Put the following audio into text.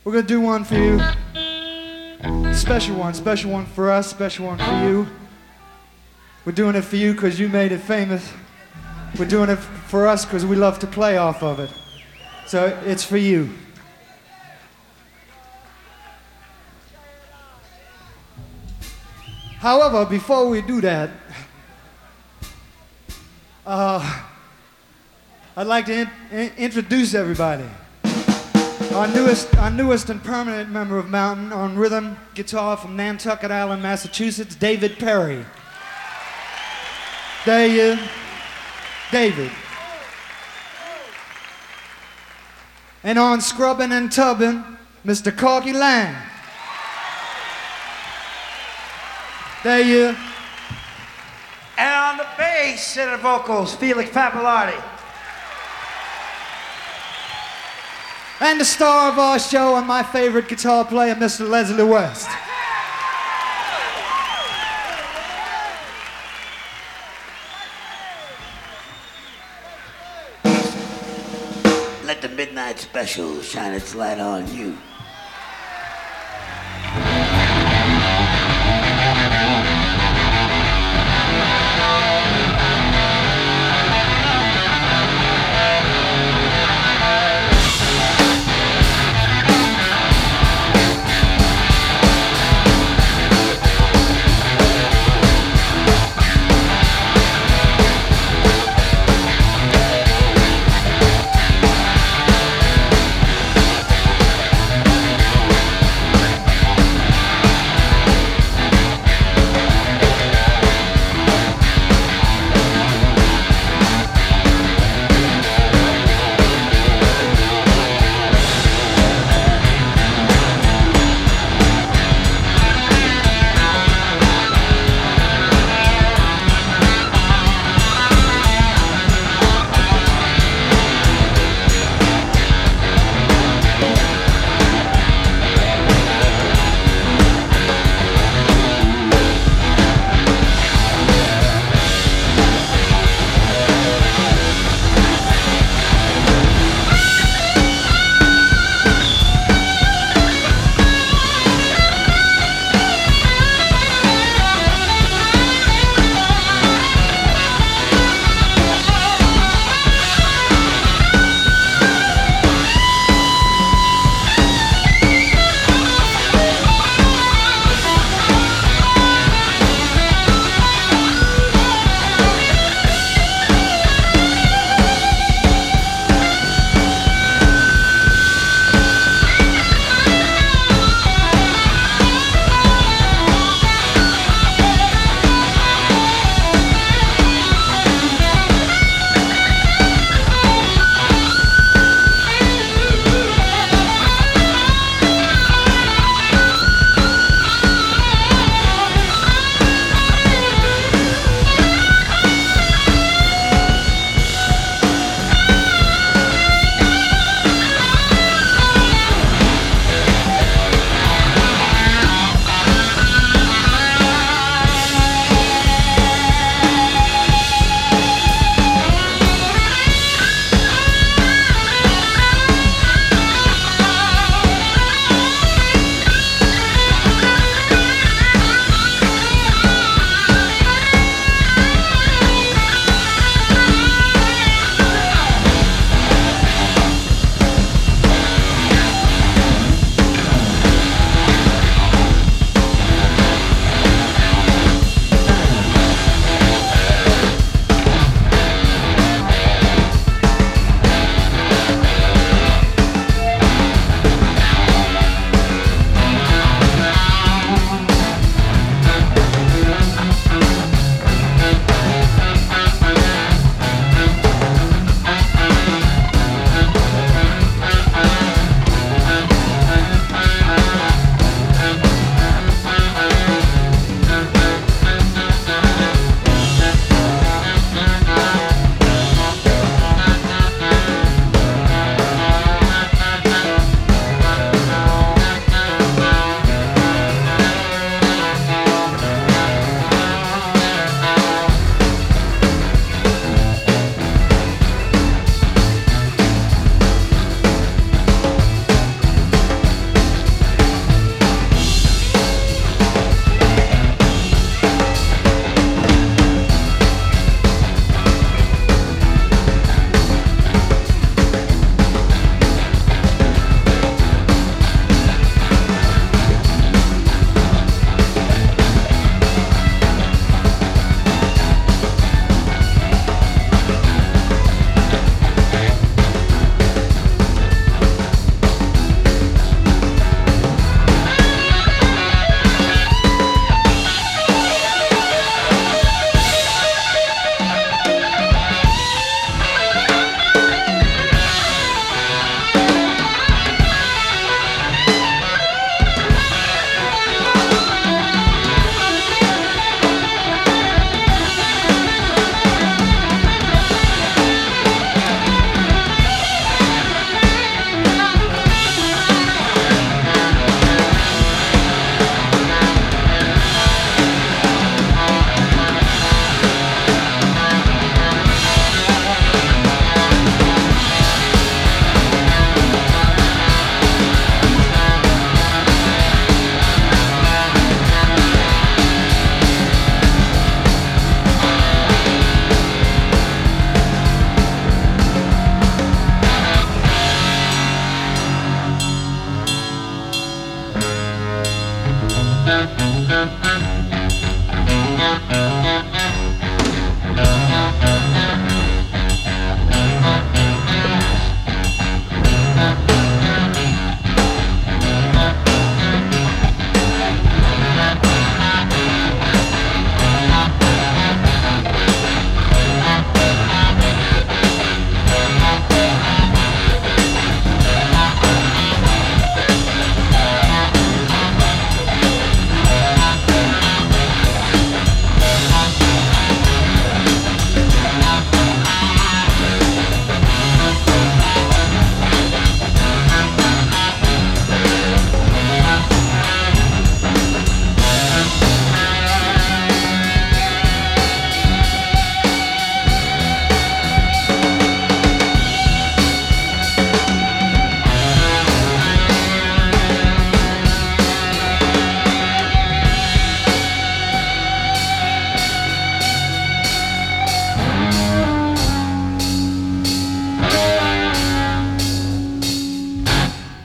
We're gonna do one for you. Special one for us, special one for you. We're doing it for you because you made it famous. We're doing it for us because we love to play off of it. So it's for you. However, before we do that, I'd like to introduce everybody. Our newest and permanent member of Mountain on rhythm guitar from Nantucket Island, Massachusetts, David Perry. There you, David. And on scrubbing and tubbing, Mr. Corky Lang. There you. And on the bass, center vocals, Felix Pappalardi. And the star of our show and my favorite guitar player, Mr. Leslie West. Let the midnight special shine its light on you. Thank